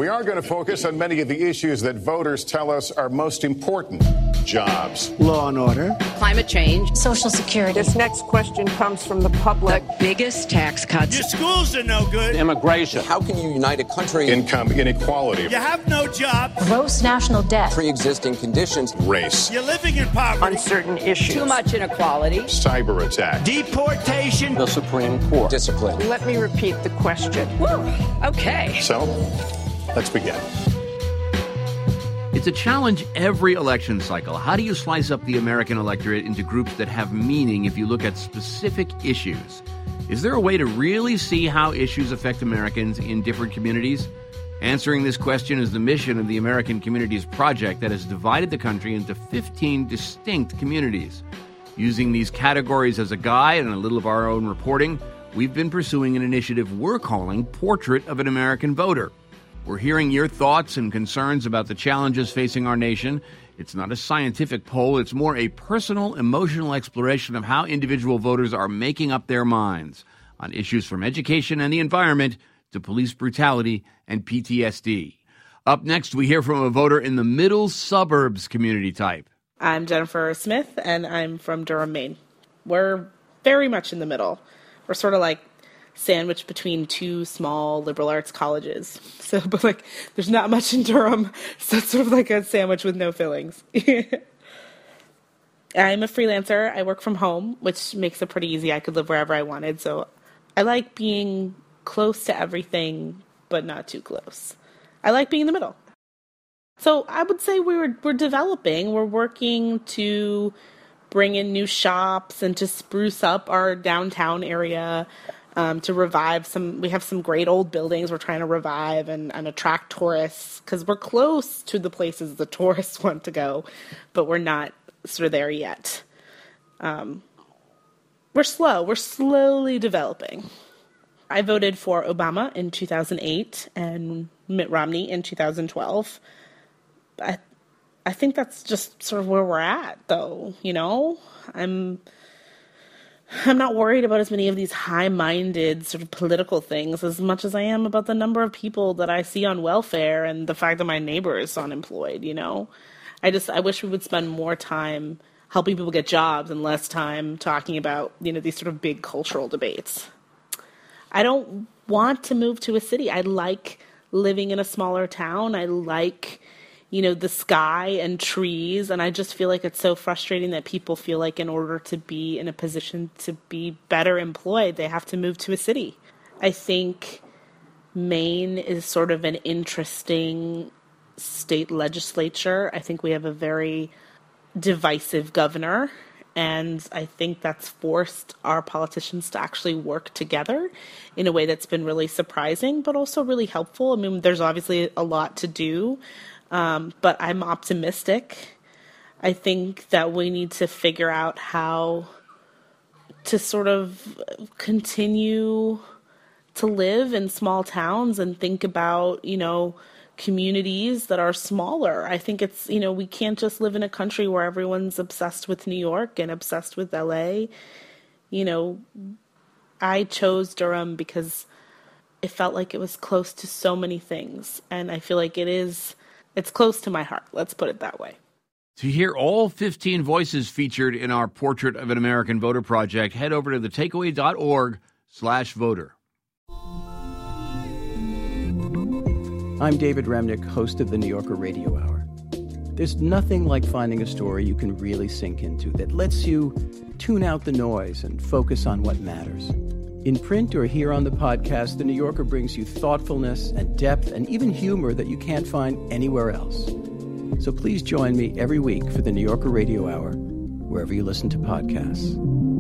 We are going to focus on many of the issues that voters tell us are most important. Jobs. Law and order. Climate change. Social security. This next question comes from the public. The biggest tax cuts. Your schools are no good. Immigration. How can you unite a country? Income inequality. You have no job. Gross national debt. Pre-existing conditions. Race. You're living in poverty. On certain issues. Too much inequality. Cyber attack. Deportation. The Supreme Court. Discipline. Let me repeat the question. Woo. Okay. So, let's begin. It's a challenge every election cycle. How do you slice up the American electorate into groups that have meaning if you look at specific issues? Is there a way to really see how issues affect Americans in different communities? Answering this question is the mission of the American Communities Project that has divided the country into 15 distinct communities. Using these categories as a guide and a little of our own reporting, we've been pursuing an initiative we're calling Portrait of an American Voter. We're hearing your thoughts and concerns about the challenges facing our nation. It's not a scientific poll. It's more a personal, emotional exploration of how individual voters are making up their minds on issues from education and the environment to police brutality and PTSD. Up next, we hear from a voter in the middle suburbs community type. I'm Jennifer Smith, and I'm from Durham, Maine. We're very much in the middle. We're sort of like sandwiched between two small liberal arts colleges. So, but like, there's not much in Durham, so it's sort of like a sandwich with no fillings. I'm a freelancer. I work from home, which makes it pretty easy. I could live wherever I wanted. So I like being close to everything, but not too close. I like being in the middle. So I would say we're developing. We're working to bring in new shops and to spruce up our downtown area. To revive we have some great old buildings we're trying to revive and attract tourists, because we're close to the places the tourists want to go, but we're not sort of there yet. We're slowly developing. I voted for Obama in 2008 and Mitt Romney in 2012. I think that's just sort of where we're at, though, you know? I'm not worried about as many of these high-minded sort of political things as much as I am about the number of people that I see on welfare and the fact that my neighbor is unemployed, you know? I wish we would spend more time helping people get jobs and less time talking about, you know, these sort of big cultural debates. I don't want to move to a city. I like living in a smaller town. I like, you know, the sky and trees, and I just feel like it's so frustrating that people feel like in order to be in a position to be better employed, they have to move to a city. I think Maine is sort of an interesting state legislature. I think we have a very divisive governor, and I think that's forced our politicians to actually work together in a way that's been really surprising, but also really helpful. I mean, there's obviously a lot to do. But I'm optimistic. I think that we need to figure out how to sort of continue to live in small towns and think about, you know, communities that are smaller. I think it's, you know, we can't just live in a country where everyone's obsessed with New York and obsessed with LA. You know, I chose Durham because it felt like it was close to so many things. And I feel like it's close to my heart. Let's put it that way. To hear all 15 voices featured in our Portrait of an American Voter project, head over to thetakeaway.org/voter. I'm David Remnick, host of the New Yorker Radio Hour. There's nothing like finding a story you can really sink into that lets you tune out the noise and focus on what matters. In print or here on the podcast, The New Yorker brings you thoughtfulness and depth and even humor that you can't find anywhere else. So please join me every week for The New Yorker Radio Hour, wherever you listen to podcasts.